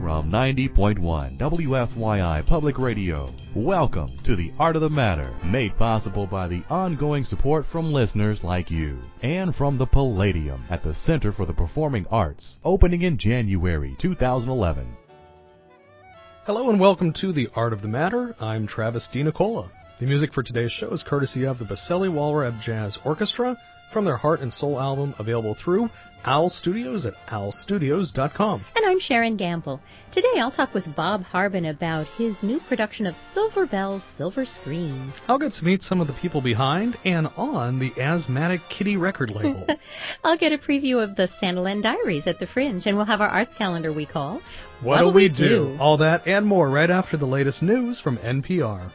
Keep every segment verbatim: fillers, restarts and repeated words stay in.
from ninety point one W F Y I Public Radio. Welcome to The Art of the Matter, made possible by the ongoing support from listeners like you, and from the Palladium at the Center for the Performing Arts, opening in January two thousand eleven. Hello and welcome to The Art of the Matter. I'm Travis DiNicola. The music for today's show is courtesy of the Baselli Walrab Jazz Orchestra from their Heart and Soul album, available through Owl Studios at owl studios dot com. And I'm Sharon Gamble. Today I'll talk with Bob Harbin about his new production of Silver Bells, Silver Screens. I'll get to meet some of the people behind and on the Asthmatic Kitty record label. I'll get a preview of the Santaland Diaries at the Fringe, and we'll have our arts calendar we call What'll We Do? do? All that and more right after the latest news from N P R.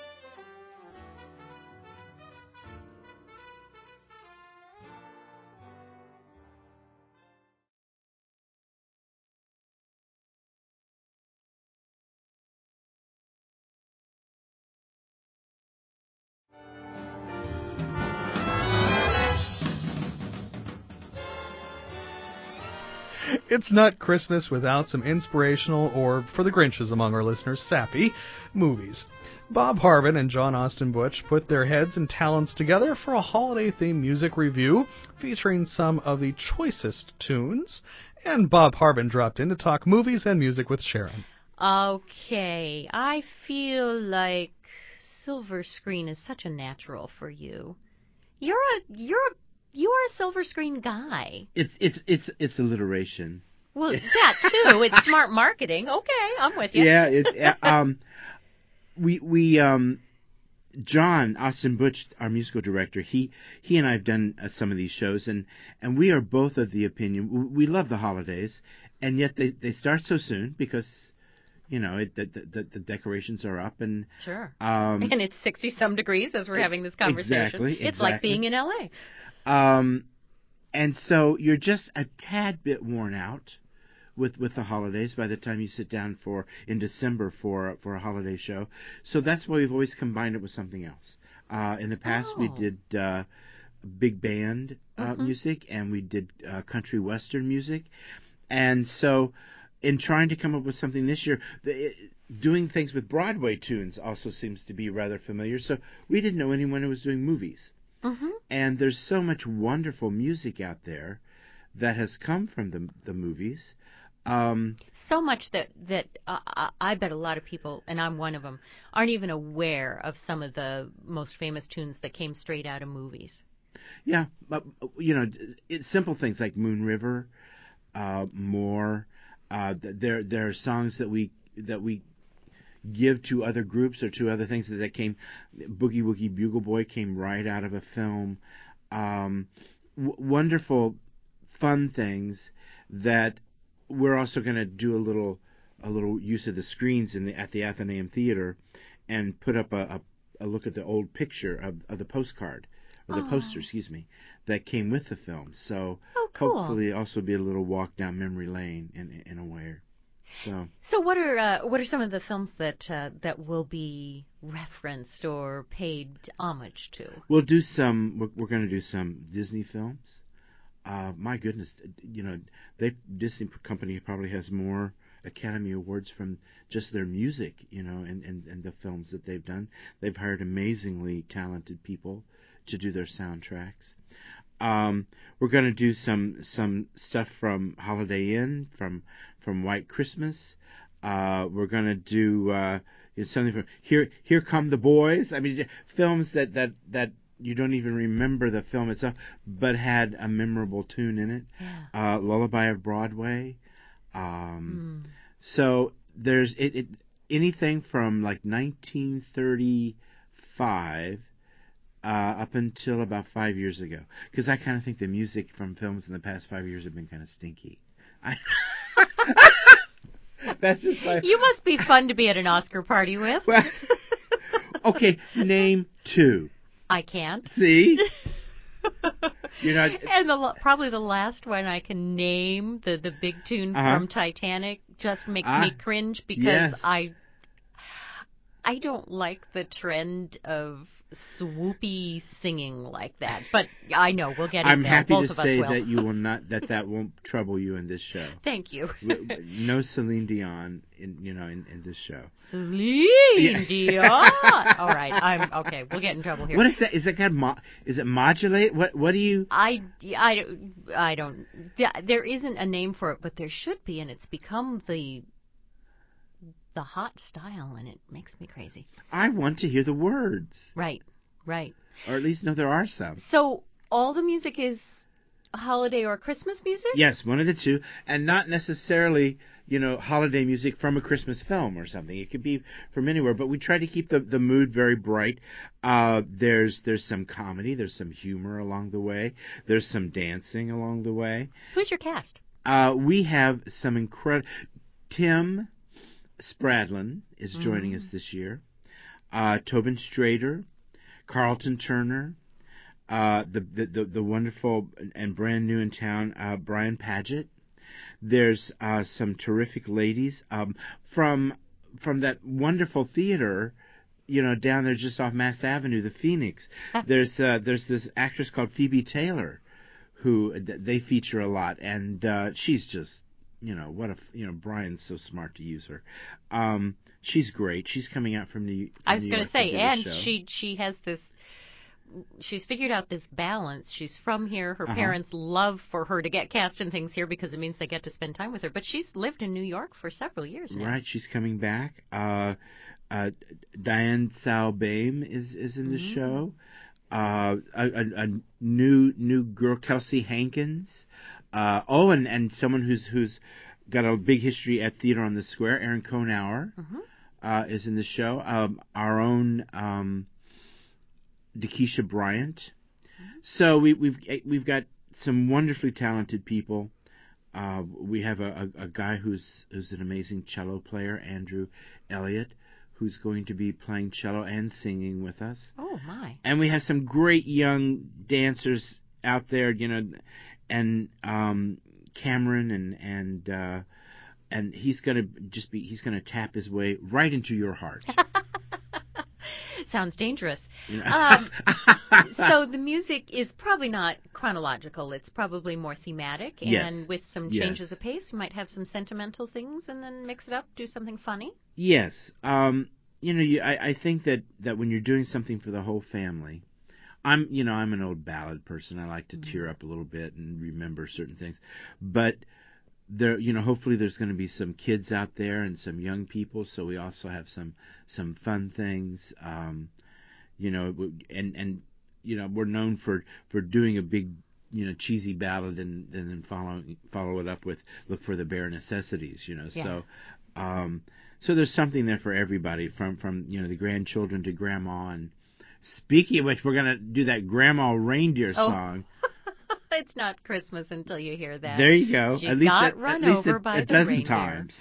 It's not Christmas without some inspirational, or for the Grinches among our listeners, sappy, movies. Bob Harbin and John Austin Butch put their heads and talents together for a holiday-themed music review featuring some of the choicest tunes, and Bob Harbin dropped in to talk movies and music with Sharon. Okay, I feel like Silver Screen is such a natural for you. You're a, you're a You are a Silver Screen guy. It's it's it's it's alliteration. Well, that too. It's smart marketing. Okay, I'm with you. Yeah. It, um, we we um, John Austin Butch, our musical director, he he and I have done uh, some of these shows, and, and we are both of the opinion we love the holidays, and yet they, they start so soon because, you know, it, the, the the decorations are up, and sure, um, and it's sixty some degrees as we're it, having this conversation. Exactly, it's exactly. like being in L A. Um, and so you're just a tad bit worn out with, with the holidays by the time you sit down for in December for for a holiday show. So that's why we've always combined it with something else. Uh, in the past, oh. we did uh, big band uh, mm-hmm. music, and we did uh, country western music. And so, in trying to come up with something this year, the, it, doing things with Broadway tunes also seems to be rather familiar. So we didn't know anyone who was doing movies. Mm-hmm. And there's so much wonderful music out there that has come from the the movies. Um, so much that that uh, I bet a lot of people, and I'm one of them, aren't even aware of some of the most famous tunes that came straight out of movies. Yeah, but you know, it's simple things like Moon River, uh, More. Uh, there there are songs that we that we. give to other groups or to other things that, that came. Boogie Woogie Bugle Boy came right out of a film. Um, w- wonderful, fun things that we're also going to do a little a little use of the screens in the at the Athenaeum Theater, and put up a, a, a look at the old picture of, of the postcard or the oh. poster, excuse me, that came with the film. So oh, cool. hopefully also be a little walk down memory lane in in a way. So, so what are uh, what are some of the films that uh, that will be referenced or paid homage to? We'll do some. We're, we're going to do some Disney films. Uh, my goodness, you know, they Disney company probably has more Academy Awards from just their music, you know, and, and, and the films that they've done. They've hired amazingly talented people to do their soundtracks. Um, we're going to do some some stuff from Holiday Inn, from from White Christmas. Uh, we're going to do uh, you know, something from Here Here Come the Boys. I mean, films that, that, that you don't even remember the film itself, but had a memorable tune in it. Yeah. Uh, Lullaby of Broadway. Um, mm. So there's it, it anything from like nineteen thirty-five. Uh, up until about five years ago, because I kind of think the music from films in the past five years have been kind of stinky. I That's just like... You must be fun to be at an Oscar party with. Well, okay, name two. I can't. See? You're not... And the probably the last one I can name, the the big tune uh-huh. from Titanic, just makes uh, me cringe because yes. I I don't like the trend of swoopy singing like that. But I know we'll get I'm into happy Both to of us say will. that you will not that that won't trouble you in this show. Thank you. No Celine Dion in you know in, in this show. Celine Yeah. Dion. All right, I'm okay. We'll get in trouble here. What is that? Is that kind of mo- is it modulate? What what do you? I, I, don't- I don't. There isn't a name for it, but there should be, and it's become the the hot style, and it makes me crazy. I want to hear the words, Right, right. or at least know there are some. So all the music is holiday or Christmas music? Yes, one of the two, and not necessarily, you know, holiday music from a Christmas film or something. It could be from anywhere, but we try to keep the, the mood very bright. Uh, there's there's some comedy, there's some humor along the way, there's some dancing along the way. Who's your cast? Uh, we have some incredible. Tim Spradlin is joining mm. us this year. Uh, Tobin Strader, Carlton Turner. Uh, the, the, the the wonderful and brand new in town, uh, Brian Paget. There's uh, some terrific ladies um, from from that wonderful theater, you know, down there just off Mass Avenue, the Phoenix. there's uh, there's this actress called Phoebe Taylor, who they feature a lot, and uh, she's just, you know, what a you know Brian's so smart to use her. Um, she's great. She's coming out from New. From I was going to say, and show. she she has this. She's figured out this balance. She's from here. Her uh-huh. parents love for her to get cast in things here because it means they get to spend time with her. But she's lived in New York for several years now. Right, she's coming back. Uh, uh, Diane Salbaim is is in the mm-hmm. show. Uh, a, a, a new new girl, Kelsey Hankins. Uh, oh, and, and someone who's who's got a big history at Theater on the Square, Aaron Konauer, mm-hmm. uh, is in the show. Um, our own. Um, Dakisha Bryant. So we, we've we've got some wonderfully talented people. Uh, we have a, a, a guy who's who's an amazing cello player, Andrew Elliott, who's going to be playing cello and singing with us. Oh my! And we have some great young dancers out there, you know, and um, Cameron and and uh, and he's gonna just be he's gonna tap his way right into your heart. Sounds dangerous. Yeah. Um, so the music is probably not chronological. It's probably more thematic. And yes. with some changes yes. of pace, you might have some sentimental things and then mix it up, do something funny. Yes. Um, you know, you, I, I think that, that when you're doing something for the whole family, I'm, you know, I'm an old ballad person. I like to mm-hmm. tear up a little bit and remember certain things. But there, you know, hopefully there's going to be some kids out there and some young people, so we also have some some fun things. Um, you know, and and you know, we're known for, for doing a big, you know, cheesy ballad and, and then follow follow it up with look for the bare necessities. You know, yeah. so um, so there's something there for everybody, from from you know the grandchildren to grandma. And speaking of which, we're going to do that Grandma Reindeer oh. song. It's not Christmas until you hear that. There you go. She at least got a, run at least over a, by a the dozen reindeer. times.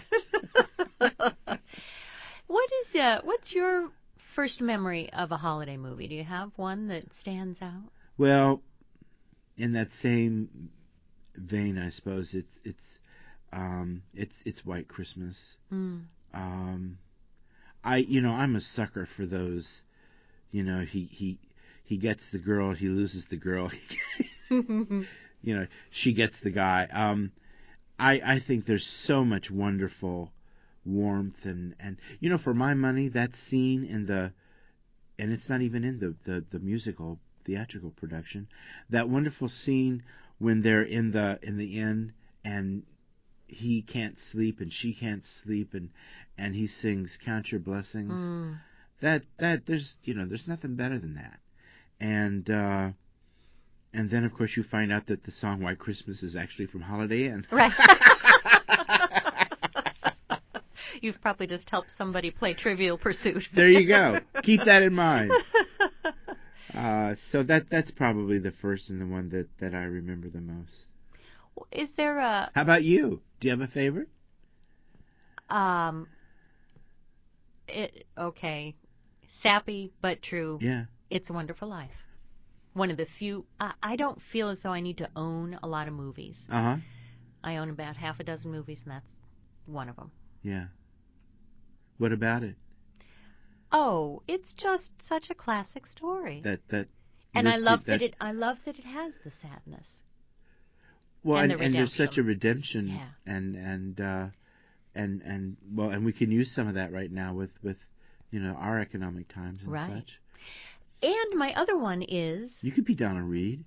What is uh, what's your first memory of a holiday movie? Do you have one that stands out? Well, in that same vein, I suppose it's it's um, it's it's White Christmas. Mm. Um, I you know I'm a sucker for those. You know he he he gets the girl, he loses the girl. You know, she gets the guy. Um, I I think there's so much wonderful warmth and, and you know, for my money, that scene in the, and it's not even in the, the, the musical theatrical production, that wonderful scene when they're in the in the inn and he can't sleep and she can't sleep and and he sings Count Your Blessings. Mm. That that there's you know there's nothing better than that. And uh, and then, of course, you find out that the song White Christmas is actually from Holiday Inn. Right. You've probably just helped somebody play Trivial Pursuit. There you go. Keep that in mind. Uh, so that that's probably the first and the one that, that I remember the most. Is there a... How about you? Do you have a favorite? Um. It okay. Sappy, but true. Yeah. It's a Wonderful Life. One of the few. I, I don't feel as though I need to own a lot of movies. Uh huh. I own about half a dozen movies, and that's one of them. Yeah. What about it? Oh, it's just such a classic story. That that. And I love that, that it. I love that it has the sadness. Well, and, and, the and there's such a redemption, Yeah. and and uh, and and well, and we can use some of that right now with with you know our economic times and Right. such. And my other one is. You could be Donna Reed.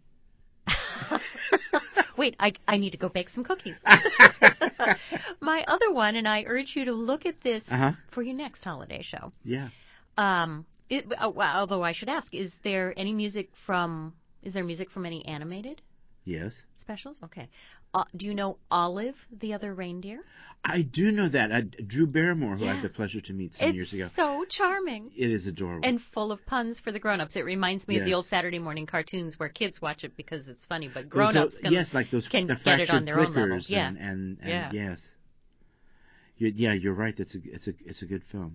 Wait, I, I need to go bake some cookies. My other one, and I urge you to look at this Uh-huh. for your next holiday show. Yeah. Um, it, uh, well, although I should ask, is there any music from? Is there music from any animated Yes. specials? Okay. Uh, do you know Olive, the Other Reindeer? I do know that. I, Drew Barrymore, who I Yeah. had the pleasure to meet some It's years ago. so charming. It is adorable. And full of puns for the grown-ups. It reminds me of the Yes. old Saturday morning cartoons where kids watch it because it's funny, but Those grown-ups old- can, yes, like those can the get it on fractured their own level. flickers Yeah. and, and, and Yeah. yes. You, yeah, you're right. That's a it's a it's a good film.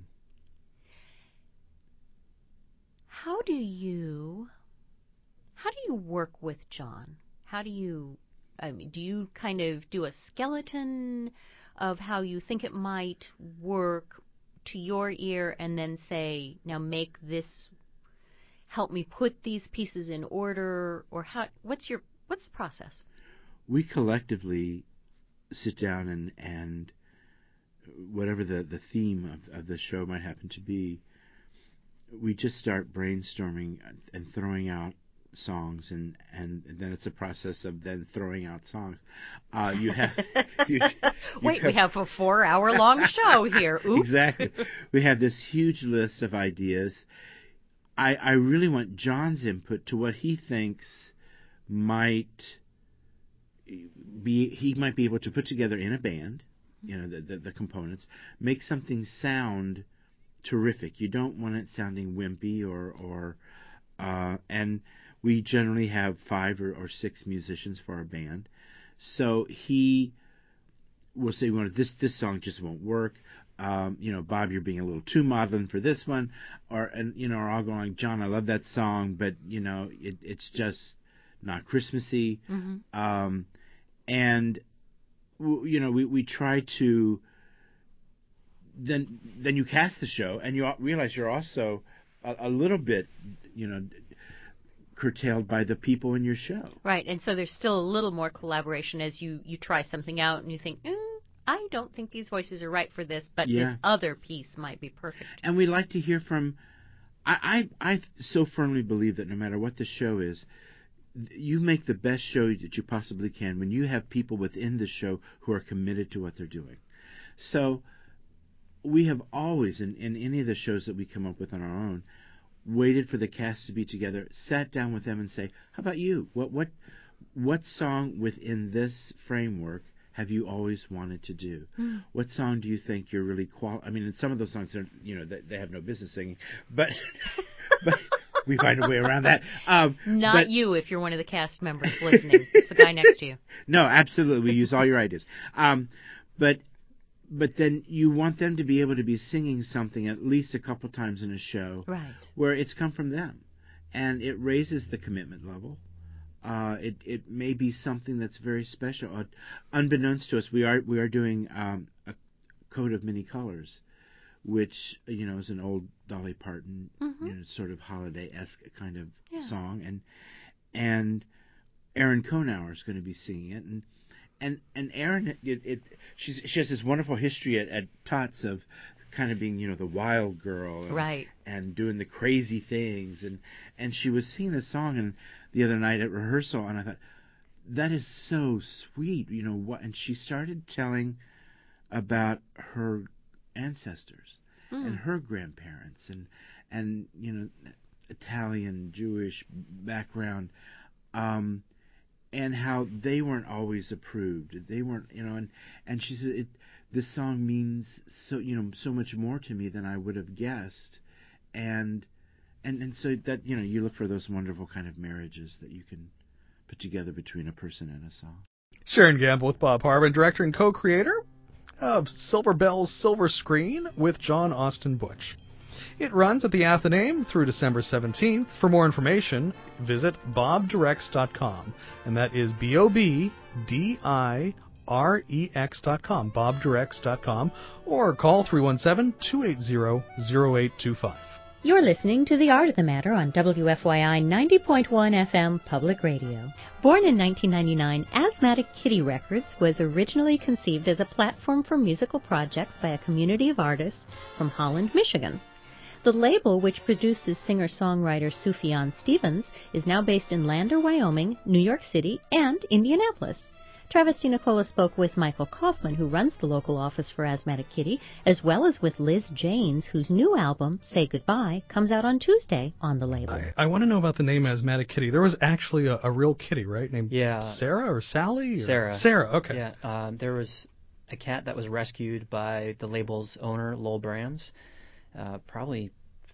How do you how do you work with John? How do you I mean, do you kind of do a skeleton of how you think it might work to your ear and then say, now make this, help me put these pieces in order, or how what's your what's the process? We collectively sit down and and whatever the the theme of, of the show might happen to be, we just start brainstorming and throwing out songs, and, and then it's a process of then throwing out songs. Uh, you have you, you Wait, have, we have a four-hour-long show here. Oops. Exactly. We have this huge list of ideas. I I really want John's input to what he thinks might be he might be able to put together in a band, you know, the the, the components, make something sound terrific. You don't want it sounding wimpy or or uh, and we generally have five or, or six musicians for our band. So he will say, "Well, this this song just won't work. Um, you know, Bob, you're being a little too maudlin for this one." Or and you know, or I'll go like, "John, I love that song, but you know, it, it's just not Christmassy." Mm-hmm. Um, and you know, we we try to. Then then you cast the show, and you realize you're also a, a little bit, you know, curtailed by the people in your show. Right, and so there's still a little more collaboration as you, you try something out and you think, mm, I don't think these voices are right for this, but Yeah. this other piece might be perfect. And we like to hear from. I, I I so firmly believe that no matter what the show is, you make the best show that you possibly can when you have people within the show who are committed to what they're doing. So we have always, in, in any of the shows that we come up with on our own, waited for the cast to be together, sat down with them and say, how about you? What what what song within this framework have you always wanted to do? Mm. What song do you think you're really qual? I mean, and some of those songs are, you know, they, they have no business singing, but but we find a way around that. Um, Not but, you if you're one of the cast members listening. It's the guy next to you. No, absolutely. We use all your ideas. Um, but but then you want them to be able to be singing something at least a couple times in a show, Right. where it's come from them, and it raises the commitment level. Uh, it it may be something that's very special. Uh, unbeknownst to us, we are we are doing um, a Coat of Many Colors, which you know is an old Dolly Parton, Mm-hmm. you know, sort of holiday-esque kind of Yeah. song, and and Erin Konauer is going to be singing it, and and and Erin, it, it she's she has this wonderful history at, at Tots of kind of being, you know, the wild girl, and, Right. and doing the crazy things, and and she was singing this song and the other night at rehearsal, and I thought, that is so sweet, you know what? And she started telling about her ancestors Mm. and her grandparents, and and you know, Italian Jewish background, um, and how they weren't always approved. They weren't, you know, and and she said, it, this song means so, you know, so much more to me than I would have guessed, and and and so that, you know, you look for those wonderful kind of marriages that you can put together between a person and a song. Sharon Gamble with Bob Harbin, director and co-creator of Silver Bells Silver Screen with John Austin Butch. It runs at the Athenaeum through December seventeenth. For more information, visit bob directs dot com, and that is B O B D I R E X dot com, bob directs dot com, or call three one seven, two eight zero, zero eight two five. You're listening to The Art of the Matter on W F Y I ninety point one F M Public Radio. Born in nineteen ninety-nine, Asthmatic Kitty Records was originally conceived as a platform for musical projects by a community of artists from Holland, Michigan. The label, which produces singer-songwriter Sufjan Stevens, is now based in Lander, Wyoming, New York City, and Indianapolis. Travis DiNicola spoke with Michael Kaufman, who runs the local office for Asthmatic Kitty, as well as with Liz Janes, whose new album, Say Goodbye, comes out on Tuesday on the label. I, I want to know about the name Asthmatic Kitty. There was actually a, a real kitty, right, named yeah. Sarah or Sally? Or? Sarah. Sarah, okay. Yeah, um, there was a cat that was rescued by the label's owner, Lowell Brams, uh, probably,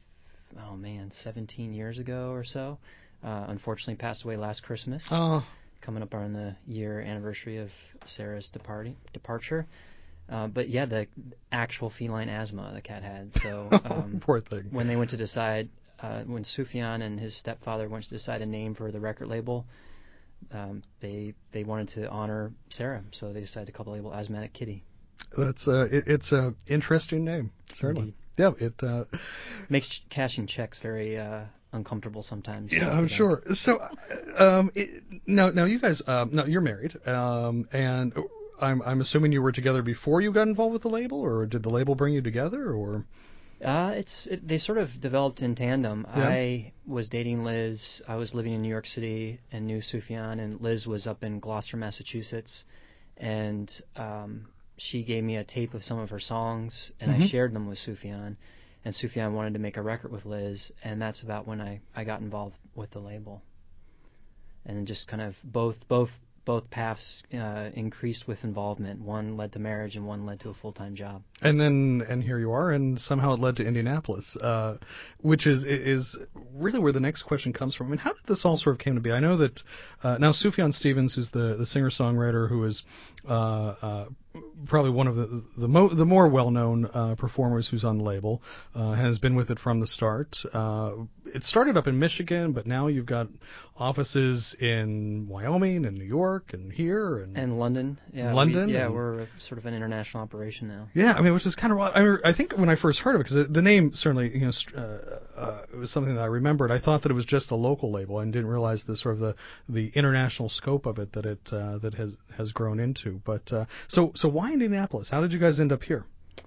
oh man, seventeen years ago or so. Uh, unfortunately passed away last Christmas. Oh. Coming up on the year anniversary of Sarah's departing, departure. Uh, but yeah, the actual feline asthma the cat had. So um, poor thing. When they went to decide, uh, when Sufjan and his stepfather went to decide a name for the record label, um, they they wanted to honor Sarah, so they decided to call the label Asthmatic Kitty. That's uh, it, it's a interesting name, certainly. Indeed. Yeah, it uh, makes ch- cashing checks very uh, uncomfortable sometimes. Yeah, I'm sure. So, um, it, now, now you guys, um, now you're married, um, and I'm, I'm assuming you were together before you got involved with the label, or did the label bring you together, or? Uh, it's it, they sort of developed in tandem. Yeah. I was dating Liz. I was living in New York City and knew Sufjan, and Liz was up in Gloucester, Massachusetts, and um, she gave me a tape of some of her songs, and mm-hmm. I shared them with Sufjan. And Sufjan wanted to make a record with Liz, and that's about when I, I got involved with the label. And just kind of both both both paths uh, increased with involvement. One led to marriage, and one led to a full-time job. And then and here you are, and somehow it led to Indianapolis, uh, which is is really where the next question comes from. I mean, how did this all sort of came to be? I know that uh, now Sufjan Stevens, who's the, the singer-songwriter who is uh, uh, probably one of the the, mo- the more well-known uh, performers who's on the label, uh, has been with it from the start. Uh, it started up in Michigan, but now you've got offices in Wyoming and New York and here and and London. Yeah, London. We, yeah, we're sort of an international operation now. Yeah, I mean, which is kind of I, I think when I first heard of it, because the name certainly, you know, uh, uh, it was something that I remembered. I thought that it was just a local label and didn't realize the sort of the, the international scope of it that it uh, that has has grown into. But uh, so so why Indianapolis? How did you guys end up here?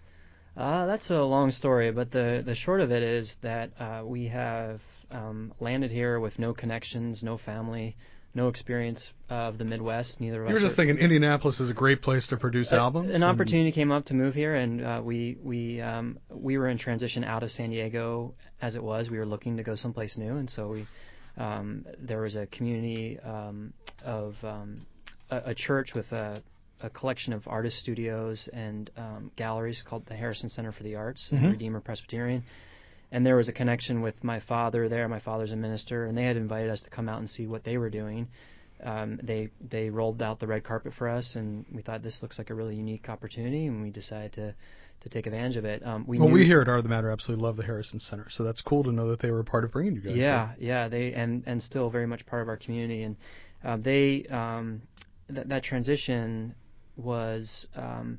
Uh, that's a long story, but the the short of it is that uh, we have um, landed here with no connections, no family, no experience of the Midwest. Neither of us. You were just thinking Indianapolis is a great place to produce uh, albums. An opportunity came up to move here, and uh, we we um, we were in transition out of San Diego as it was. We were looking to go someplace new, and so we um, there was a community um, of um, a, a church with a. a collection of artist studios and um, galleries called the Harrison Center for the Arts, mm-hmm. Redeemer Presbyterian. And there was a connection with my father there. My father's a minister, and they had invited us to come out and see what they were doing. Um, they they rolled out the red carpet for us, and we thought this looks like a really unique opportunity, and we decided to, to take advantage of it. Um, we well, knew, we here at Art of the Matter absolutely love the Harrison Center, so that's cool to know that they were a part of bringing you guys Yeah, here. yeah, they and, and still very much part of our community. And uh, they um, th- that transition was um,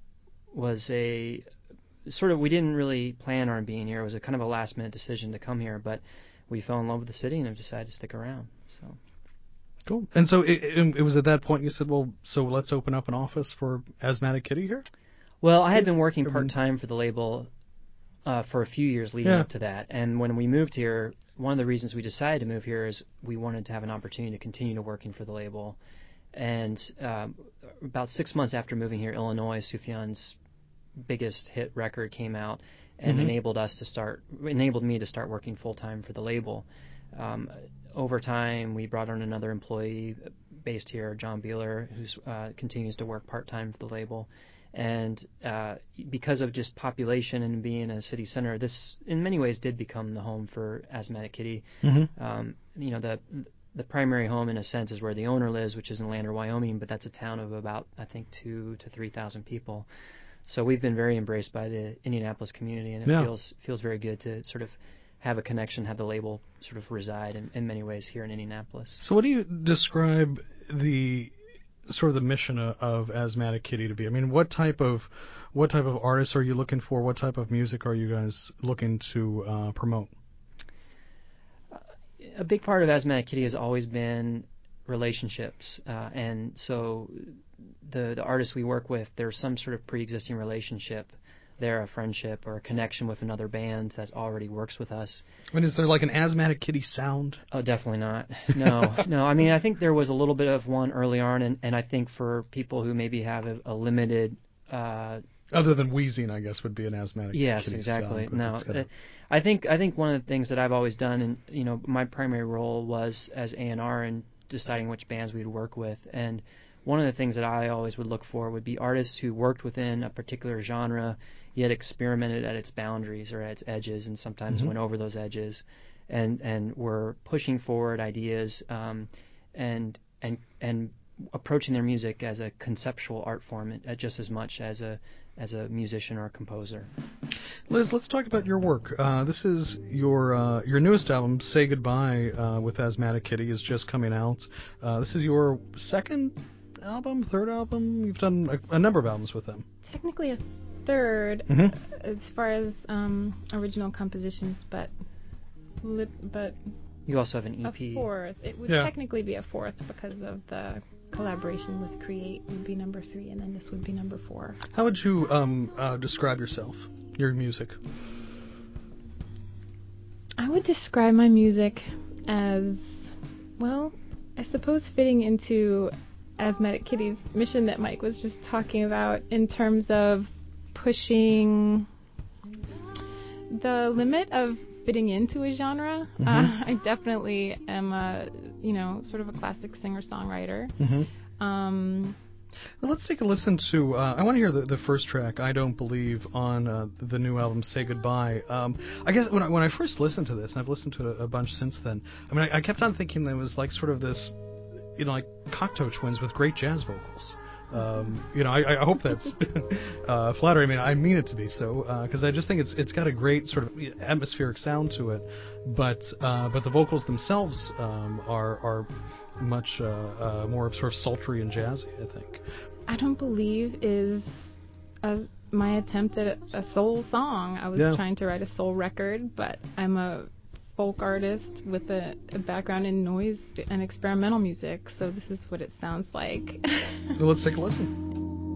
was a sort of, we didn't really plan on being here. It was a kind of a last minute decision to come here, but we fell in love with the city and have decided to stick around. So cool. And so it, it, it was at that point you said, well, so let's open up an office for Asthmatic Kitty here? Well, I had been working part time for the label uh, for a few years leading yeah. up to that, and when we moved here, one of the reasons we decided to move here is we wanted to have an opportunity to continue to working for the label. And um, about six months after moving here, Illinois, Sufjan's biggest hit record came out and mm-hmm. enabled us to start, enabled me to start working full time for the label. Um, over time, we brought on another employee based here, John Beeler, who uh, continues to work part time for the label. And uh, because of just population and being a city center, this in many ways did become the home for Asthmatic Kitty. Mm-hmm. Um, you know, the the primary home, in a sense, is where the owner lives, which is in Lander, Wyoming, but that's a town of about, I think, two to three thousand people. So we've been very embraced by the Indianapolis community, and it yeah. feels feels very good to sort of have a connection, have the label sort of reside in, in many ways here in Indianapolis. So what do you describe the sort of the mission of, of Asthmatic Kitty to be? I mean, what type of what type of artists are you looking for? What type of music are you guys looking to uh, promote? A big part of Asthmatic Kitty has always been relationships, uh, and so the the artists we work with, there's some sort of pre-existing relationship there, a friendship or a connection with another band that already works with us. I mean, is there like an Asthmatic Kitty sound? Oh, definitely not. No, no. I mean, I think there was a little bit of one early on, and, and I think for people who maybe have a, a limited... Uh, Other than wheezing, I guess, would be an Asthmatic yes, Kitty exactly. sound. No, Gotta... uh, I think I think one of the things that I've always done, and you know, my primary role was as A and R and deciding which bands we'd work with, and one of the things that I always would look for would be artists who worked within a particular genre, yet experimented at its boundaries or at its edges, and sometimes mm-hmm. went over those edges, and and were pushing forward ideas, um, and and and approaching their music as a conceptual art form, uh, just as much as a as a musician or a composer. Liz, let's talk about your work. Uh, this is your uh, your newest album, Say Goodbye, uh, with Asthmatic Kitty, is just coming out. Uh, this is your second album, third album? You've done a, a number of albums with them. Technically a third, mm-hmm. as far as um, original compositions, but li- but you also have an E P. A fourth. It would yeah. technically be a fourth because of the collaboration with Create would be number three, and then this would be number four. How would you um, uh, describe yourself, your music? I would describe my music as, well, I suppose fitting into Asthmatic Kitty's mission that Mike was just talking about in terms of pushing the limit of fitting into a genre. Mm-hmm. Uh, I definitely am a, you know, sort of a classic singer-songwriter. Mm-hmm. Um, well, let's take a listen to, uh, I want to hear the, the first track, I Don't Believe, on uh, the new album, Say Goodbye. Um, I guess when I, when I first listened to this, and I've listened to it a, a bunch since then, I mean, I, I kept on thinking it was like sort of this, you know, like Cocteau Twins with great jazz vocals. Um, you know, I, I hope that's uh, flattering. I mean, I mean it to be so, because uh, I just think it's it's got a great sort of atmospheric sound to it, but uh, but the vocals themselves um, are are much uh, uh, more sort of sultry and jazzy, I think. I Don't Believe is a, my attempt at a, a soul song. I was yeah. trying to write a soul record, but I'm a folk artist with a, a background in noise and experimental music, so this is what it sounds like. Well, let's take a listen.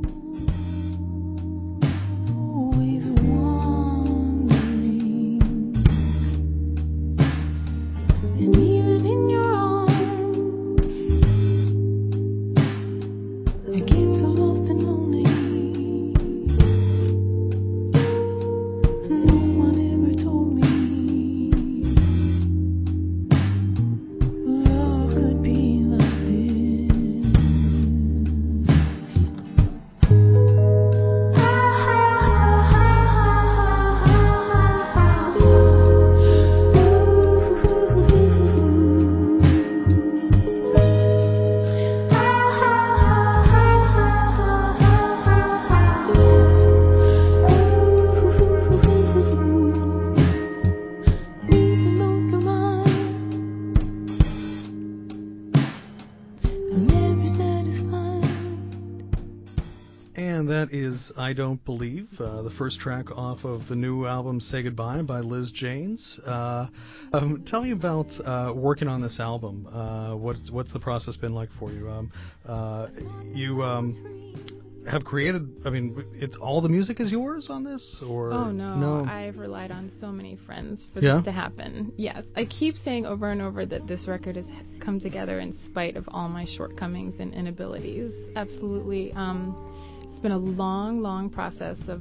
I Don't Believe, uh, the first track off of the new album Say Goodbye by Liz Janes. Uh, um, tell me about uh, working on this album. Uh, what, what's the process been like for you? Um, uh, you um, have created, I mean, it's all the music is yours on this? Or oh, no. no? I've relied on so many friends for yeah? this to happen. Yes. I keep saying over and over that this record has come together in spite of all my shortcomings and inabilities. Absolutely. Um, It's been a long, long process of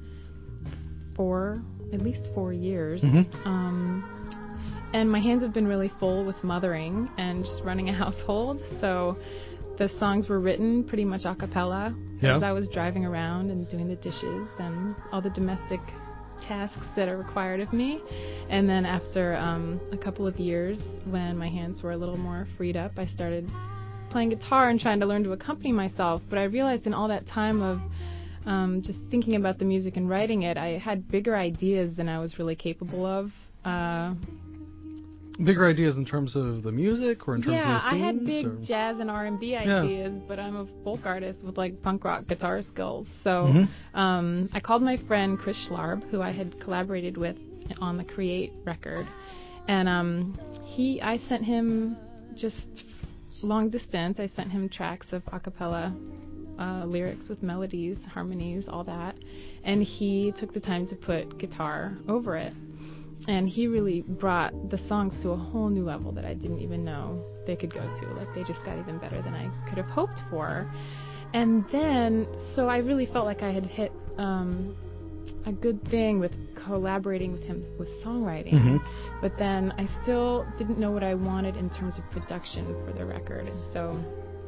four, at least four years. Mm-hmm. Um, and my hands have been really full with mothering and just running a household. So the songs were written pretty much a cappella yeah. as I was driving around and doing the dishes and all the domestic tasks that are required of me. And then after um, a couple of years, when my hands were a little more freed up, I started playing guitar and trying to learn to accompany myself, but I realized in all that time of um, just thinking about the music and writing it, I had bigger ideas than I was really capable of uh, Bigger ideas in terms of the music or in terms yeah, of the themes? I had big or? jazz and R and B Yeah. ideas, but I'm a folk artist with like punk rock guitar skills. So Mm-hmm. um, I called my friend Chris Schlarb, who I had collaborated with on the Create record, and um, he I sent him just long distance. I sent him tracks of a cappella uh, lyrics with melodies, harmonies, all that, and he took the time to put guitar over it. And he really brought the songs to a whole new level that I didn't even know they could go to. Like, they just got even better than I could have hoped for. And then, so I really felt like I had hit um, a good thing with collaborating with him with songwriting. Mm-hmm. But then I still didn't know what I wanted in terms of production for the record. And so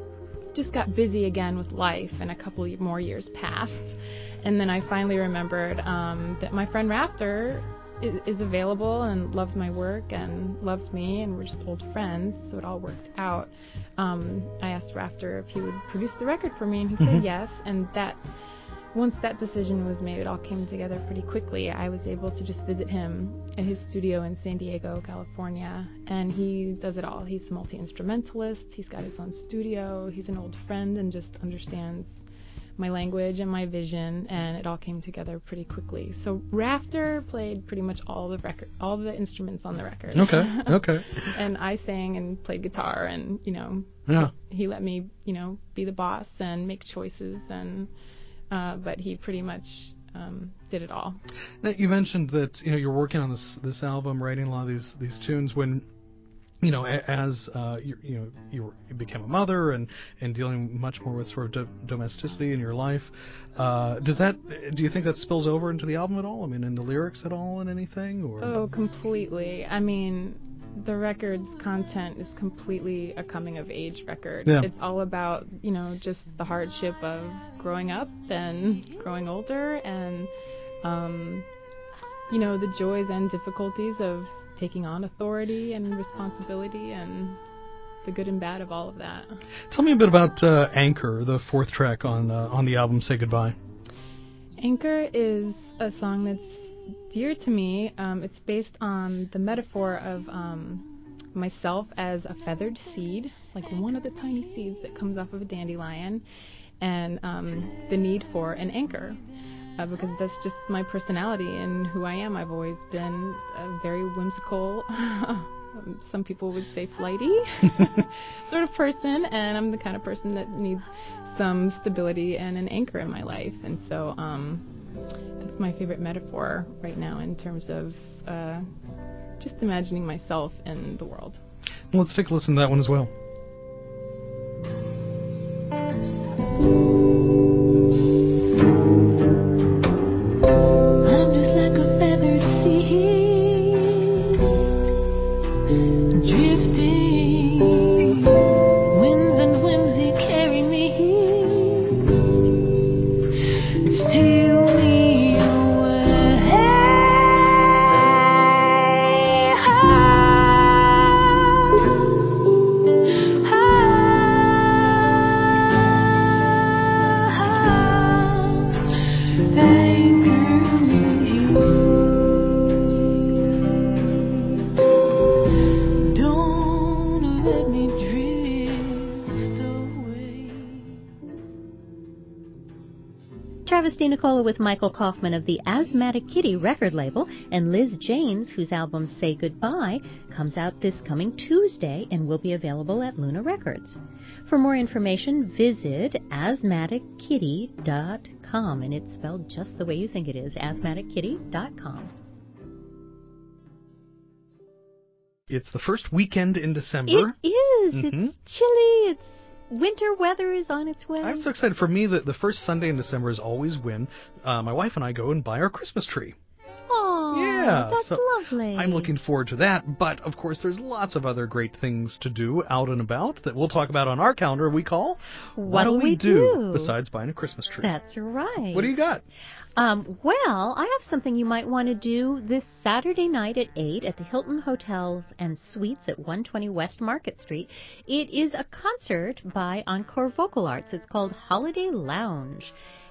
just got busy again with life, and a couple more years passed. And then I finally remembered um, that my friend Raptor is, is available and loves my work and loves me, and we're just old friends, so it all worked out. Um, I asked Raptor if he would produce the record for me, and he Mm-hmm. said yes. And that once that decision was made, it all came together pretty quickly. I was able to just visit him at his studio in San Diego, California, and he does it all. He's a multi-instrumentalist. He's got his own studio. He's an old friend and just understands my language and my vision, and it all came together pretty quickly. So Raptor played pretty much all the record, all the instruments on the record. Okay, okay. And I sang and played guitar, and you know, Yeah. he let me, you know, be the boss and make choices, and uh, but he pretty much um, did it all. Now, you mentioned that you know you're working on this this album, writing a lot of these these tunes when. You know, a- as uh, you, you know, you, were, you became a mother and, and dealing much more with sort of do- domesticity in your life. Uh, does that? Do you think that spills over into the album at all? I mean, in the lyrics at all, and anything? Or Oh, completely. I mean, the record's content is completely a coming of age record. Yeah. It's all about, you know, just the hardship of growing up and growing older, and um, you know, the joys and difficulties of taking on authority and responsibility, and the good and bad of all of that. Tell me a bit about uh, Anchor, the fourth track on uh, on the album, Say Goodbye. Anchor is a song that's dear to me. Um, it's based on the metaphor of um, myself as a feathered seed, like one of the tiny seeds that comes off of a dandelion, and um, the need for an anchor. Uh, because that's just my personality and who I am. I've always been a very whimsical, um, some people would say flighty, sort of person, and I'm the kind of person that needs some stability and an anchor in my life. And so um, that's my favorite metaphor right now in terms of uh, just imagining myself in the world. Well, let's take a listen to that one as well. Travis DiNicola with Michael Kaufman of the Asthmatic Kitty record label, and Liz Janes, whose album Say Goodbye comes out this coming Tuesday and will be available at Luna Records. For more information, visit asthmatic kitty dot com, and it's spelled just the way you think it is, asthmatic kitty dot com. It's the first weekend in December. It is. Mm-hmm. It's chilly. It's winter weather is on its way. I'm so excited. For me, the, the first Sunday in December is always when uh, my wife and I go and buy our Christmas tree. Aw, Yeah, that's so lovely. I'm looking forward to that. But, of course, there's lots of other great things to do out and about that we'll talk about on our calendar we call What'll we, we do? besides buying a Christmas tree. That's right. What do you got? Um, well, I have something you might want to do this Saturday night at eight at the Hilton Hotels and Suites at one twenty West Market Street. It is a concert by Encore Vocal Arts. It's called Holiday Lounge.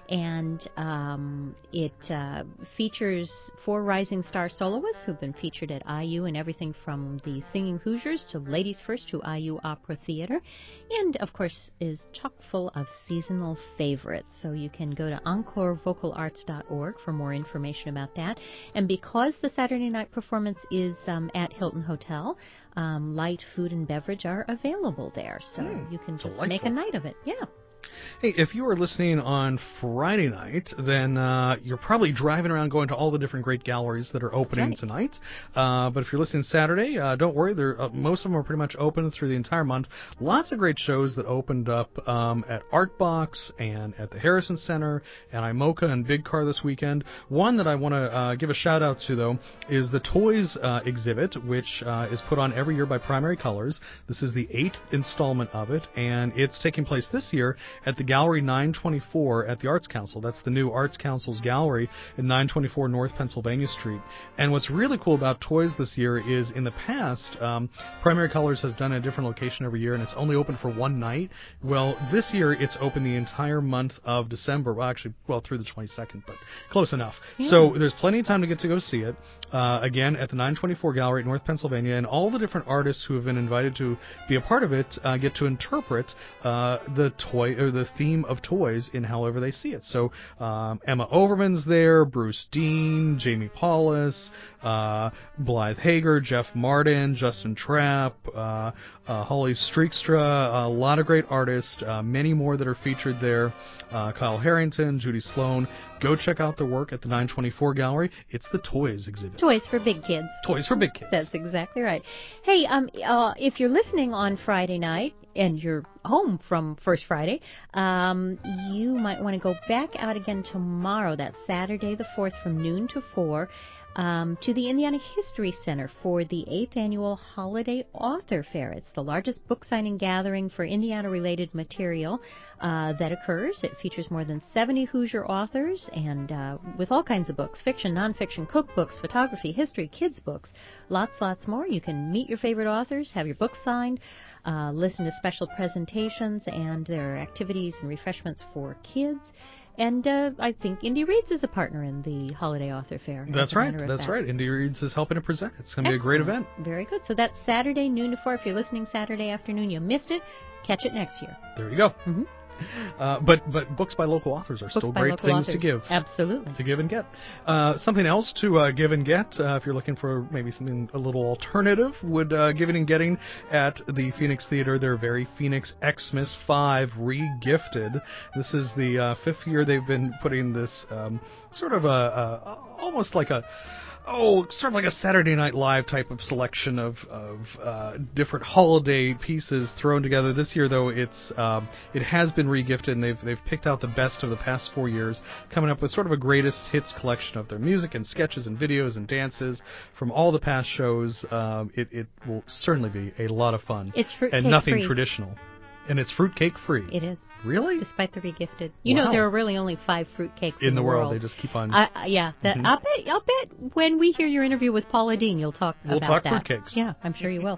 and um, it uh, features four rising star soloists who've been featured at I U in everything from the Singing Hoosiers to Ladies First to I U Opera Theater, and of course is chock full of seasonal favorites. So you can go to encore vocal arts dot org for more information about that. And because the Saturday night performance is um, at Hilton Hotel, um, light food and beverage are available there, so Mm, you can just delightful. make a night of it. Yeah. Hey, if you are listening on Friday night, then uh, you're probably driving around going to all the different great galleries that are opening right. tonight. Uh, but if you're listening Saturday, uh, don't worry. They're, uh, most of them are pretty much open through the entire month. Lots of great shows that opened up um, at Artbox and at the Harrison Center and IMOCA and Big Car this weekend. One that I want to uh, give a shout out to, though, is the Toys uh, exhibit, which uh, is put on every year by Primary Colors. This is the eighth installment of it, and it's taking place this year at the Gallery nine twenty-four at the Arts Council. That's the new Arts Council's gallery at nine twenty-four North Pennsylvania Street. And what's really cool about Toys this year is in the past, um, Primary Colors has done a different location every year, and it's only open for one night. Well, this year it's open the entire month of December. Well, actually, well, through the twenty-second, but close enough. Yeah. So there's plenty of time to get to go see it. Uh, again, at the nine twenty-four Gallery at North Pennsylvania, and all the different artists who have been invited to be a part of it uh, get to interpret uh, the toy or the theme of toys in however they see it. So um, Emma Overman's there, Bruce Dean, Jamie Paulus, uh, Blythe Hager, Jeff Martin, Justin Trapp, uh, uh, Holly Streekstra, a lot of great artists, uh, many more that are featured there. Uh, Kyle Harrington, Judy Sloan. Go check out their work at the nine twenty-four Gallery. It's the Toys exhibit. Toys for big kids. Toys for big kids. That's exactly right. Hey, um, uh, if you're listening on Friday night and you're home from First Friday, um, you might want to go back out again tomorrow. That's Saturday the fourth from noon to four. Um, to the Indiana History Center for the eighth Annual Holiday Author Fair. It's the largest book signing gathering for Indiana-related material uh, that occurs. It features more than seventy Hoosier authors and uh, with all kinds of books, fiction, nonfiction, cookbooks, photography, history, kids' books, lots, lots more. You can meet your favorite authors, have your books signed, uh, listen to special presentations, and there are activities and refreshments for kids. And uh, I think Indy Reads is a partner in the Holiday Author Fair. That's right. That's fact. right. Indy Reads is helping to present. It's going to be a great event. Very good. So that's Saturday, noon to four. If you're listening Saturday afternoon, you missed it. Catch it next year. There you go. Mm-hmm. Uh, but but books by local authors are books still great things authors. to give. Absolutely. To give and get. Uh, something else to uh, give and get, uh, if you're looking for maybe something a little alternative, would uh, Giving and Getting at the Phoenix Theater, their very Phoenix Xmas five re-gifted. This is the uh, fifth year they've been putting this um, sort of a, a almost like a Oh, sort of like a Saturday Night Live type of selection of, of uh, different holiday pieces thrown together. This year, though, it's um, it has been regifted, and they've they've picked out the best of the past four years, coming up with sort of a greatest hits collection of their music and sketches and videos and dances from all the past shows. Um, it it will certainly be a lot of fun. It's fruitcake and nothing free. traditional, and it's fruitcake free. It is. Really? Despite the regifted. You Wow. know there are really only five fruitcakes in, in the world. world. They just keep on. Uh, yeah, that, Mhm. I'll bet. I'll bet when we hear your interview with Paula Dean, you'll talk We'll about talk that. fruitcakes. Yeah, I'm sure you will.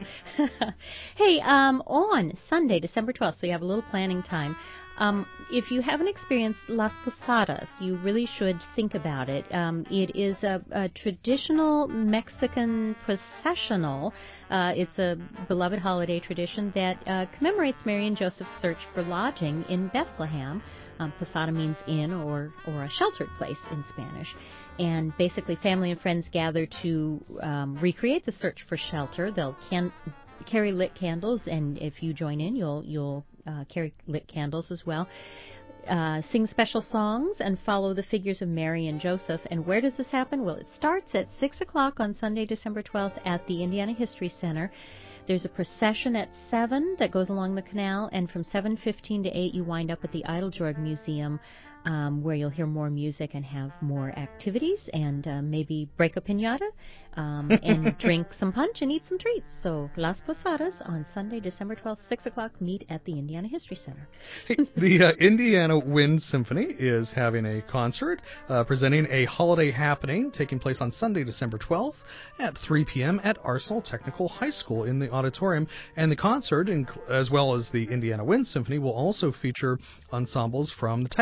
Hey, um, on Sunday, December twelfth, so you have a little planning time. Um, if you haven't experienced Las Posadas, you really should think about it. Um, it is a, a traditional Mexican processional. Uh, it's a beloved holiday tradition that uh, commemorates Mary and Joseph's search for lodging in Bethlehem. Um, Posada means inn or, or a sheltered place in Spanish. And basically, family and friends gather to um, recreate the search for shelter. They'll can, carry lit candles, and if you join in, you'll you'll uh, carry lit candles as well. Uh, sing special songs and follow the figures of Mary and Joseph. And where does this happen? Well, it starts at six o'clock on Sunday, December twelfth at the Indiana History Center. There's a procession at seven that goes along the canal, and from seven fifteen to eight you wind up at the Eiteljorg Museum, um, where you'll hear more music and have more activities, and uh, maybe break a piñata, um, and drink some punch and eat some treats. So Las Posadas on Sunday, December twelfth, six o'clock, meet at the Indiana History Center. Hey, the uh, Indiana Wind Symphony is having a concert, uh, presenting a holiday happening taking place on Sunday, December twelfth at three p.m. at Arsenal Technical High School in the auditorium. And the concert, inc- as well as the Indiana Wind Symphony, will also feature ensembles from the Tech High School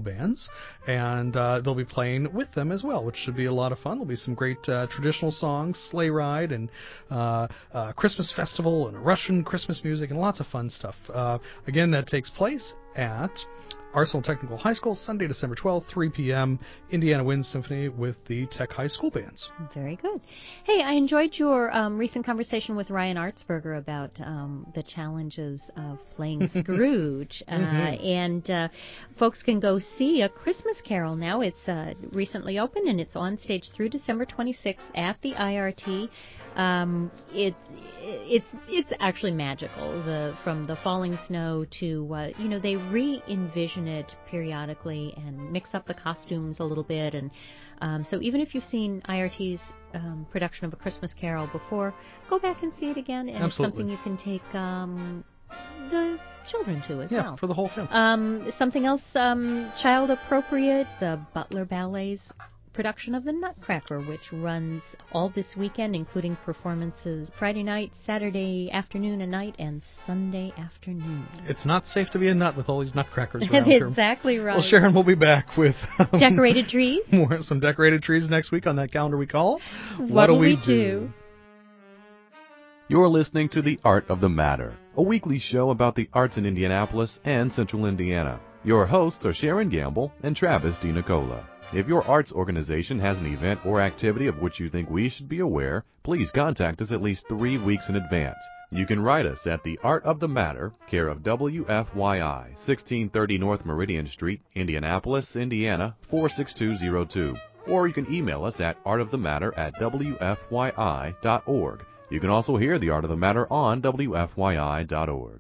bands, and uh, they'll be playing with them as well, which should be a lot of fun. There'll be some great uh, traditional songs, sleigh ride, and uh, uh, Christmas festival, and Russian Christmas music, and lots of fun stuff. Uh, again, that takes place at Arsenal Technical High School, Sunday, December twelfth, three p.m., Indiana Wind Symphony with the Tech High School bands. Very good. Hey, I enjoyed your um, recent conversation with Ryan Artsberger about um, the challenges of playing Scrooge. uh, mm-hmm. And uh, folks can go see A Christmas Carol now. It's uh, recently opened, and it's on stage through December twenty-sixth at the I R T. Um, it, it's it's actually magical. The from the falling snow to uh, you know they re-envision it periodically and mix up the costumes a little bit, and um, so even if you've seen I R T's um, production of A Christmas Carol before, go back and see it again, and Absolutely. It's something you can take um, the children to as yeah, well. Yeah, for the whole film. Um, something else um, child appropriate: the Butler Ballet's production of The Nutcracker, which runs all this weekend, including performances Friday night, Saturday afternoon and night, and Sunday afternoon. It's not safe to be a nut with all these nutcrackers around here. Exactly right. Well, Sharon will be back with um, decorated trees. More some decorated trees next week on that calendar we call What, what do we, we do? do? You're listening to The Art of the Matter, a weekly show about the arts in Indianapolis and Central Indiana. Your hosts are Sharon Gamble and Travis DiNicola. If your arts organization has an event or activity of which you think we should be aware, please contact us at least three weeks in advance. You can write us at The Art of the Matter, care of W F Y I, sixteen thirty North Meridian Street, Indianapolis, Indiana, four six two zero two. Or you can email us at artofthematter at w f y i dot org. You can also hear The Art of the Matter on w f y i dot org.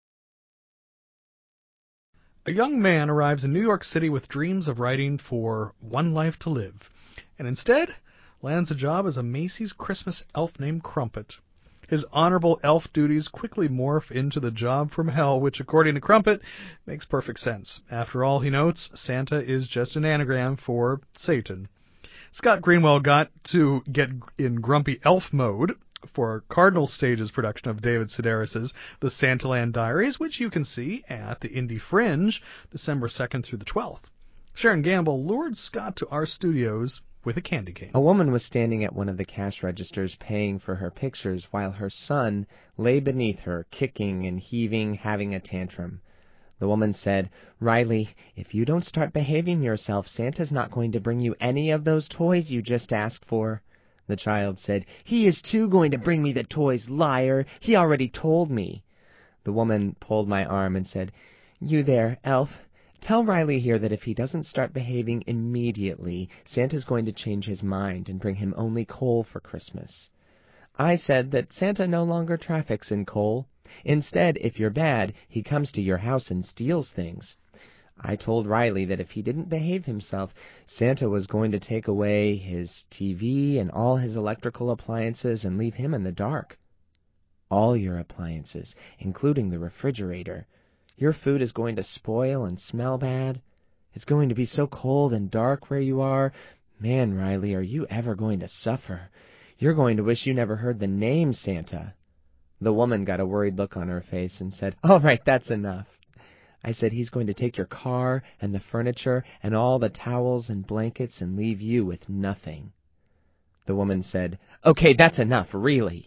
A young man arrives in New York City with dreams of writing for One Life to Live, and instead lands a job as a Macy's Christmas elf named Crumpet. His honorable elf duties quickly morph into the job from hell, which, according to Crumpet, makes perfect sense. After all, he notes, Santa is just an anagram for Satan. Scott Greenwell got to get in grumpy elf mode for Cardinal Stage's production of David Sedaris' The Santaland Diaries, which you can see at the Indy Fringe December second through the twelfth. Sharon Gamble lured Scott to our studios with a candy cane. A woman was standing at one of the cash registers paying for her pictures while her son lay beneath her, kicking and heaving, having a tantrum. The woman said, "Riley, if you don't start behaving yourself, Santa's not going to bring you any of those toys you just asked for." The child said, "He is too going to bring me the toys, liar. He already told me." The woman pulled my arm and said, "You there, elf. Tell Riley here that if he doesn't start behaving immediately, Santa's going to change his mind and bring him only coal for Christmas." I said that Santa no longer traffics in coal. Instead, if you're bad, he comes to your house and steals things. I told Riley that if he didn't behave himself, Santa was going to take away his T V and all his electrical appliances and leave him in the dark. All your appliances, including the refrigerator. Your food is going to spoil and smell bad. It's going to be so cold and dark where you are. Man, Riley, are you ever going to suffer? You're going to wish you never heard the name Santa. The woman got a worried look on her face and said, "All right, that's enough." I said, "He's going to take your car and the furniture and all the towels and blankets and leave you with nothing." The woman said, "Okay, that's enough, really."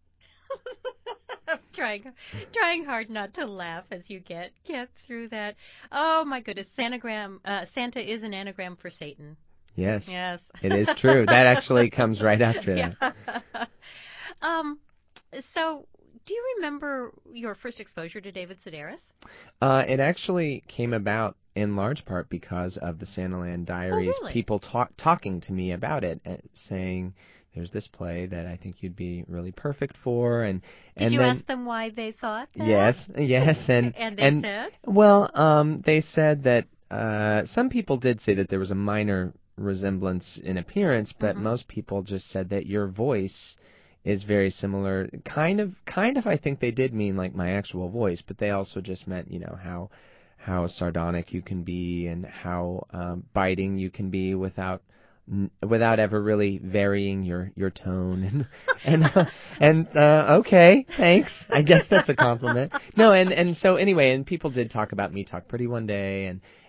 I'm trying, trying hard not to laugh as you get get through that. Oh my goodness, Sanagram, uh, Santa is an anagram for Satan. Yes, Yes, it is true. That actually comes right after that. Yeah. um, so. Do you remember your first exposure to David Sedaris? Uh, it actually came about in large part because of the Santaland Diaries. Oh, really? People talk, talking to me about it, uh, saying, "There's this play that I think you'd be really perfect for." And did and you then, ask them why they thought that? Yes, yes, and and they and, said, well, um, they said that uh, some people did say that there was a minor resemblance in appearance, but mm-hmm. most people just said that your voice is very similar. Kind of, kind of. I think they did mean like my actual voice, but they also just meant, you know, how how sardonic you can be and how um, biting you can be without n- without ever really varying your your tone. And and uh, and uh, okay, thanks. I guess that's a compliment. No, and and so anyway, and people did talk about Me Talk Pretty one day, and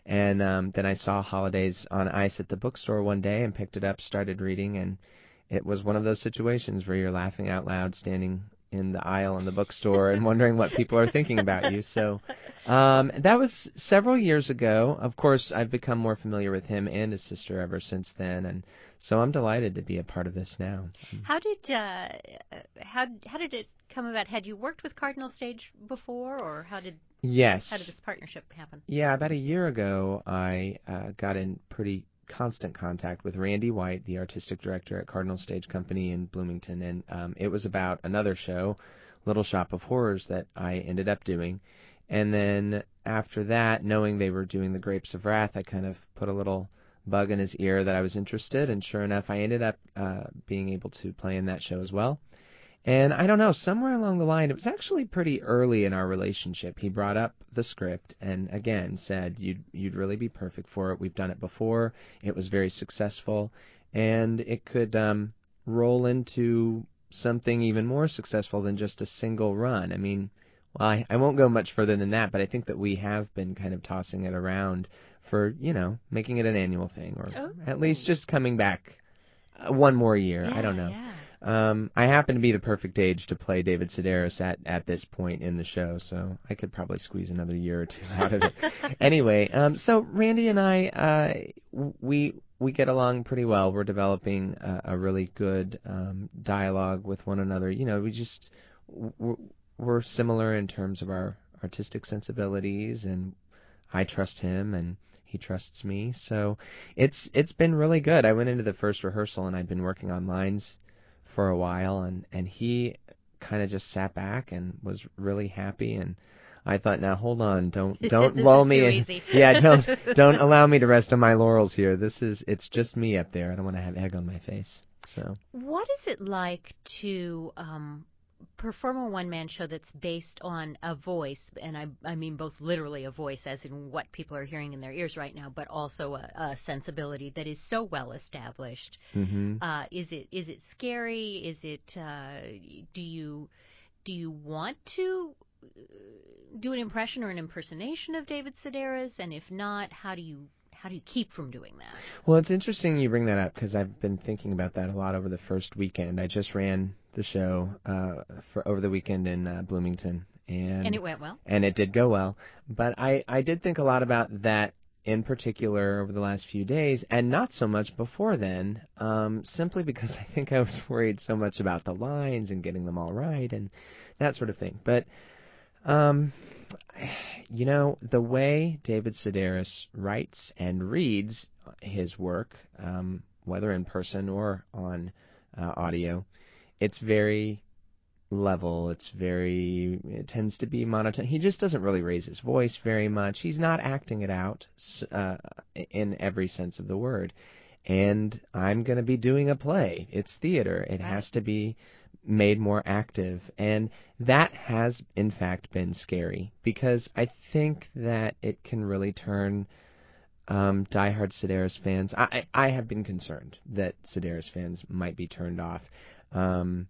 And um, then I saw Holidays on Ice at the bookstore one day and picked it up, started reading, and it was one of those situations where you're laughing out loud standing in the aisle in the bookstore and wondering what people are thinking about you. So um, that was several years ago. Of course, I've become more familiar with him and his sister ever since then, and so I'm delighted to be a part of this now. How did uh, how how did it come about? Had you worked with Cardinal Stage before, or how did yes how did this partnership happen? Yeah, about a year ago, I uh, got in pretty constant contact with Randy White, the artistic director at Cardinal Stage Company in Bloomington, and um, it was about another show, Little Shop of Horrors, that I ended up doing. And then after that, knowing they were doing The Grapes of Wrath, I kind of put a little bug in his ear that I was interested, and sure enough, I ended up uh, being able to play in that show as well. And I don't know, somewhere along the line, it was actually pretty early in our relationship. He brought up the script and, again, said, you'd, you'd really be perfect for it. We've done it before. It was very successful. And it could um, roll into something even more successful than just a single run. I mean, well, I, I won't go much further than that, but I think that we have been kind of tossing it around for, you know, making it an annual thing, or oh. at least just coming back uh, one more year. Yeah, I don't know. Yeah. Um, I happen to be the perfect age to play David Sedaris at, at this point in the show, so I could probably squeeze another year or two out of it. Anyway, um, so Randy and I, uh, we we get along pretty well. We're developing a, a really good um, dialogue with one another. You know, we just we're, we're similar in terms of our artistic sensibilities, and I trust him, and he trusts me. So it's it's been really good. I went into the first rehearsal, and I'd been working on lines for a while, and, and he kind of just sat back and was really happy, and I thought, now hold on, don't don't lull me in. Easy. Yeah, don't don't allow me to rest on my laurels here. This is it's just me up there. I don't want to have egg on my face. So what is it like to um, perform a one-man show that's based on a voice, and I, I mean both literally a voice as in what people are hearing in their ears right now, but also a, a sensibility that is so well established? mm-hmm. Uh, is it is it scary? Is it uh, do you do you want to do an impression or an impersonation of David Sedaris? And if not, how do you how do you keep from doing that? Well, it's interesting you bring that up, because I've been thinking about that a lot over the first weekend. I just ran the show uh, for over the weekend in uh, Bloomington, and And it went well. And it did go well, but I I did think a lot about that in particular over the last few days, and not so much before then, um, simply because I think I was worried so much about the lines and getting them all right and that sort of thing. But um, you know, the way David Sedaris writes and reads his work, um, whether in person or on uh, audio, it's very level. It's very, it tends to be monotone. He just doesn't really raise his voice very much. He's not acting it out uh, in every sense of the word. And I'm going to be doing a play. It's theater. It Right. has to be made more active. And that has, in fact, been scary, because I think that it can really turn um, diehard Sedaris fans. I, I have been concerned that Sedaris fans might be turned off um,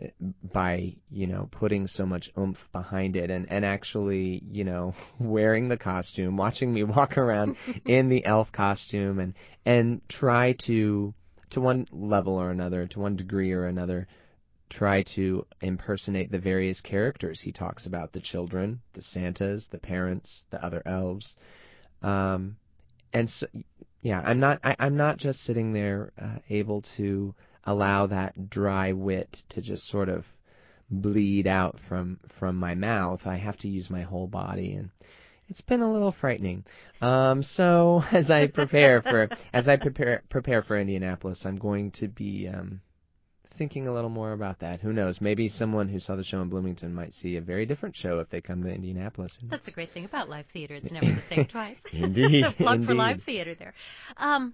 by, you know, putting so much oomph behind it, and, and actually, you know, wearing the costume, watching me walk around in the elf costume, and and try to, to one level or another, to one degree or another, try to impersonate the various characters he talks about, the children, the Santas, the parents, the other elves. Um, and so, yeah, I'm not I, I'm not just sitting there uh, able to allow that dry wit to just sort of bleed out from from my mouth. I have to use my whole body, and it's been a little frightening. Um, so as I prepare for as I prepare prepare for Indianapolis, I'm going to be um, thinking a little more about that. Who knows? Maybe someone who saw the show in Bloomington might see a very different show if they come to Indianapolis. That's the great thing about live theater. It's never the same twice. Indeed. Plug indeed. for live theater there. Um,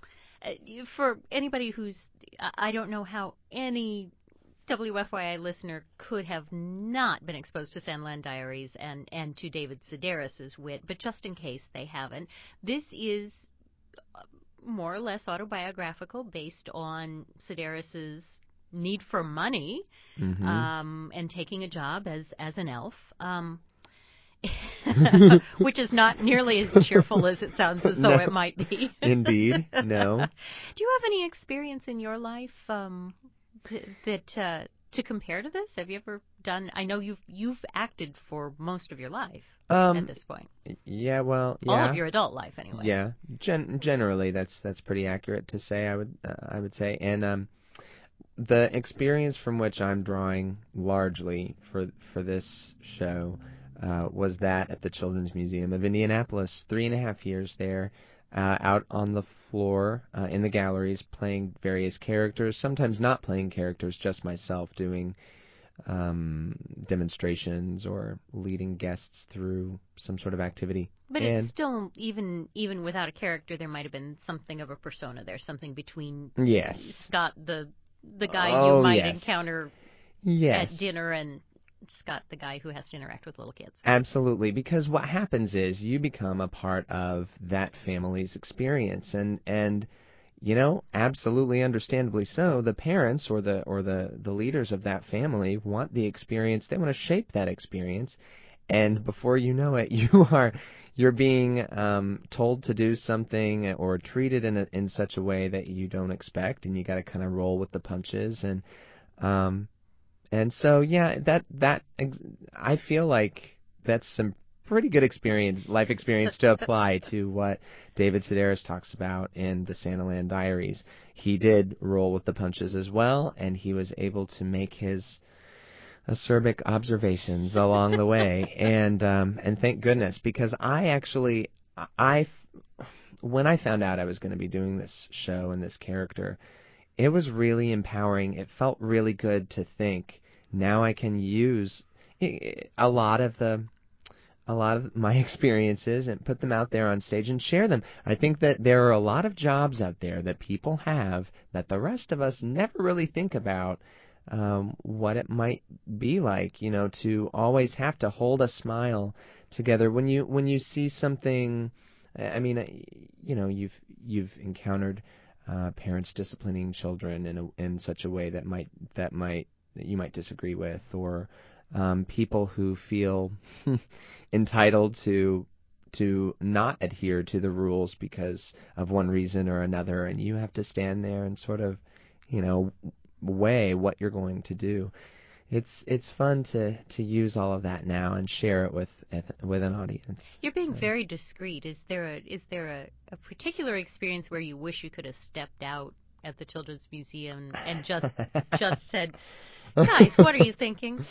for anybody who's, I don't know how any W F Y I listener could have not been exposed to Sandland Diaries and, and to David Sedaris' wit, but just in case they haven't, this is more or less autobiographical, based on Sedaris' need for money, mm-hmm. um, and taking a job as, as an elf. Um, which is not nearly as cheerful as it sounds as though No. it might be. Indeed, no. Do you have any experience in your life um, th- that uh, to compare to this? Have you ever done? I know you've you've acted for most of your life Um, at this point. Yeah, well, yeah. All of your adult life, anyway. Yeah, Gen- generally that's that's pretty accurate to say. I would uh, I would say, and um, the experience from which I'm drawing largely for for this show uh, was that at the Children's Museum of Indianapolis. Three and a half years there, uh, out on the floor uh, in the galleries, playing various characters. Sometimes not playing characters, just myself doing um, demonstrations or leading guests through some sort of activity. But and it's still, even even without a character, there might have been something of a persona there, something between Yes. Scott, the the guy Oh, you might yes. encounter Yes. at dinner, and Scott, the guy who has to interact with little kids. Absolutely, because what happens is you become a part of that family's experience, and and you know, absolutely understandably so, the parents or the or the the leaders of that family want the experience. They want to shape that experience, and before you know it, you are you're being um, told to do something or treated in a, in such a way that you don't expect, and you got to kind of roll with the punches, and um, and so yeah, that that ex- I feel like that's some pretty good experience, life experience to apply to what David Sedaris talks about in the Santaland Diaries. He did roll with the punches as well, and he was able to make his acerbic observations along the way, and um, and thank goodness, because I actually, I, when I found out I was going to be doing this show and this character, it was really empowering. It felt really good to think, now I can use a lot of the a lot of my experiences and put them out there on stage and share them. I think that there are a lot of jobs out there that people have that the rest of us never really think about, um, what it might be like, you know, to always have to hold a smile together when you when you see something. I mean, you know, you've you've encountered uh, parents disciplining children in a, in such a way that might that might that you might disagree with, or um, people who feel entitled to to not adhere to the rules because of one reason or another, and you have to stand there and sort of, you know, weigh what you're going to do. It's it's fun to, to use all of that now and share it with with an audience. You're being So. very discreet. Is there a is there a, a particular experience where you wish you could have stepped out at the Children's Museum and just just said, "Guys, what are you thinking?"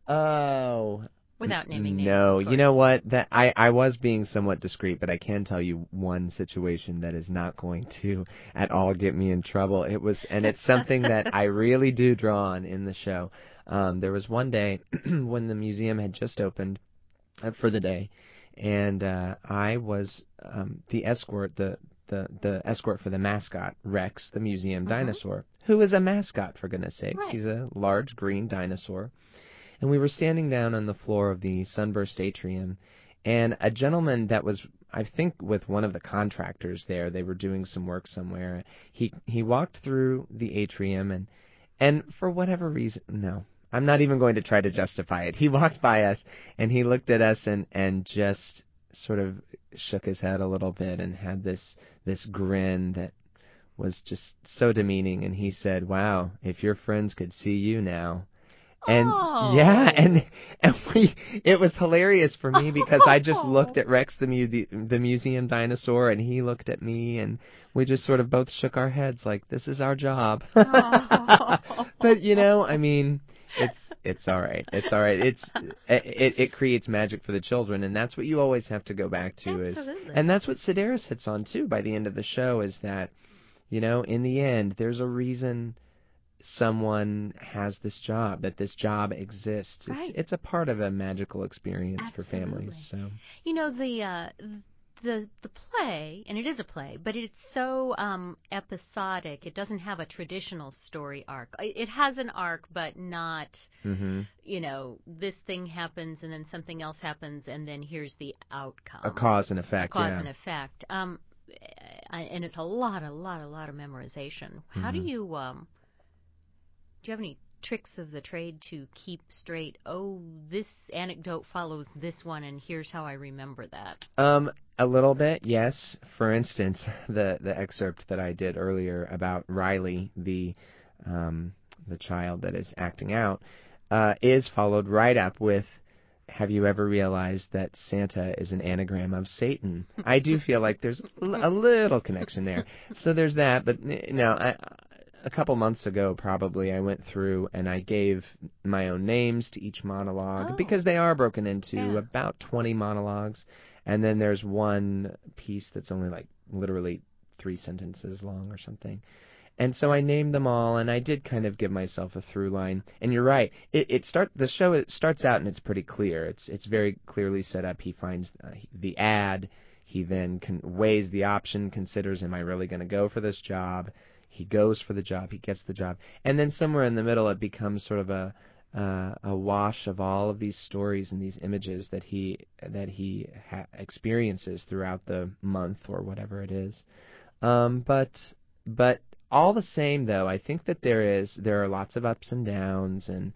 Oh. Without naming names. No, of you know course. what? That I, I was being somewhat discreet, but I can tell you one situation that is not going to at all get me in trouble. It was, and it's something that I really do draw on in the show. Um, there was one day when the museum had just opened uh, for the day, and uh, I was um, the escort, the, the the escort for the mascot, Rex, the museum Mhm. dinosaur, who is a mascot, for goodness sakes. Right. He's a large green dinosaur. And we were standing down on the floor of the Sunburst Atrium, and a gentleman that was, I think, with one of the contractors there, they were doing some work somewhere, he he walked through the atrium, and and for whatever reason, no, I'm not even going to try to justify it. He walked by us, and he looked at us and, and just sort of shook his head a little bit and had this this grin that was just so demeaning, and he said, "Wow, if your friends could see you now." And Oh. yeah, and and we it was hilarious for me because I just looked at Rex the mu- the museum dinosaur, and he looked at me, and we just sort of both shook our heads like, this is our job. Oh. But you know, I mean, it's it's all right. It's all right. It's it it creates magic for the children, and that's what you always have to go back to. Absolutely. Is and that's what Sedaris hits on too by the end of the show, is that, you know, in the end, there's a reason someone has this job, that this job exists. Right. It's it's a part of a magical experience Absolutely. for families. So You know, the uh, the the play, and it is a play, but it's so um, episodic. It doesn't have a traditional story arc. It it has an arc, but not, hmm you know, this thing happens and then something else happens and then here's the outcome. a cause and A effect. cause yeah. and effect. Um, I- and it's a lot, a lot, a lot of memorization. How do Mhm. you um? Do you have any tricks of the trade to keep straight, oh, this anecdote follows this one, and here's how I remember that? Um, a little bit, yes. For instance, the the excerpt that I did earlier about Riley, the um, the child that is acting out, uh, is followed right up with, have you ever realized that Santa is an anagram of Satan? I do feel like there's a little connection there. So there's that, but no, I, a couple months ago probably I went through and I gave my own names to each monologue Oh. because they are broken into Yeah. about twenty monologues, and then there's one piece that's only like literally three sentences long or something. And so I named them all, and I did kind of give myself a through line. And you're right, it, it start the show it starts out and it's pretty clear. It's it's very clearly set up. He finds uh, the ad. He then con- weighs the option, considers, am I really going to go for this job? He goes for the job. He gets the job, and then somewhere in the middle, it becomes sort of a uh, a wash of all of these stories and these images that he that he ha- experiences throughout the month or whatever it is. Um, but but. All the same, though, I think that there is there are lots of ups and downs, and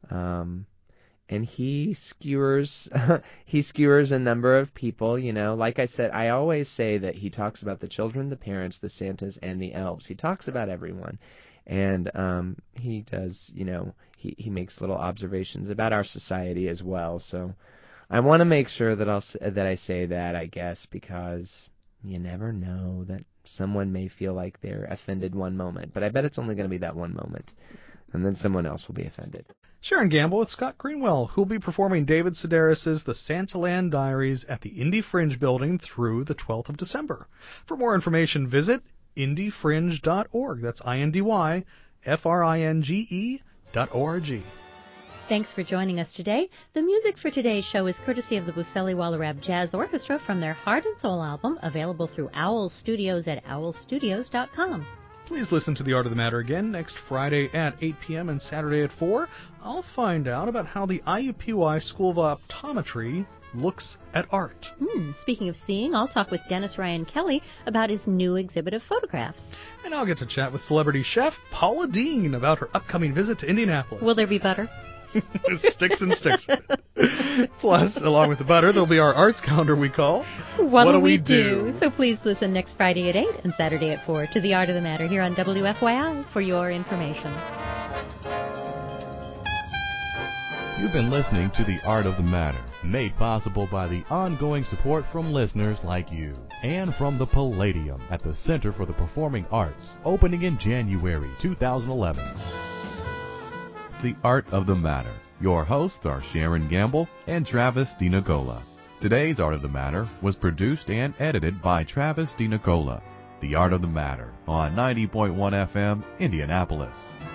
um, and he skewers he skewers a number of people. You know, like I said, I always say that he talks about the children, the parents, the Santas, and the elves. He talks about everyone, and um, he does. You know, he he makes little observations about our society as well. So I want to make sure that I'll that I say that, I guess, because you never know that someone may feel like they're offended one moment, but I bet it's only going to be that one moment, and then someone else will be offended. Sharon Gamble with Scott Greenwell, who'll be performing David Sedaris' The Santaland Diaries at the Indy Fringe Building through the twelfth of December. For more information, visit indy fringe dot org. That's I N D Y F R I N G E dot O R G. Thanks for joining us today. The music for today's show is courtesy of the Buceli Wallerab Jazz Orchestra from their Heart and Soul album, available through Owl Studios at owl studios dot com. Please listen to The Art of the Matter again next Friday at eight p.m. and Saturday at four. I'll find out about how the I U P Y School of Optometry looks at art. Hmm, speaking of seeing, I'll talk with Dennis Ryan Kelly about his new exhibit of photographs. And I'll get to chat with celebrity chef Paula Deen about her upcoming visit to Indianapolis. Will there be butter? Sticks and sticks. Plus, along with the butter, there'll be our arts calendar we call What'll, What'll We Do? So please listen next Friday at eight and Saturday at four to The Art of the Matter here on W F Y I for your information. You've been listening to The Art of the Matter, made possible by the ongoing support from listeners like you, and from the Palladium at the Center for the Performing Arts, opening in January two thousand eleven. The Art of the Matter. Your hosts are Sharon Gamble and Travis DiNicola. Today's Art of the Matter was produced and edited by Travis DiNicola. The Art of the Matter on ninety point one F M, Indianapolis.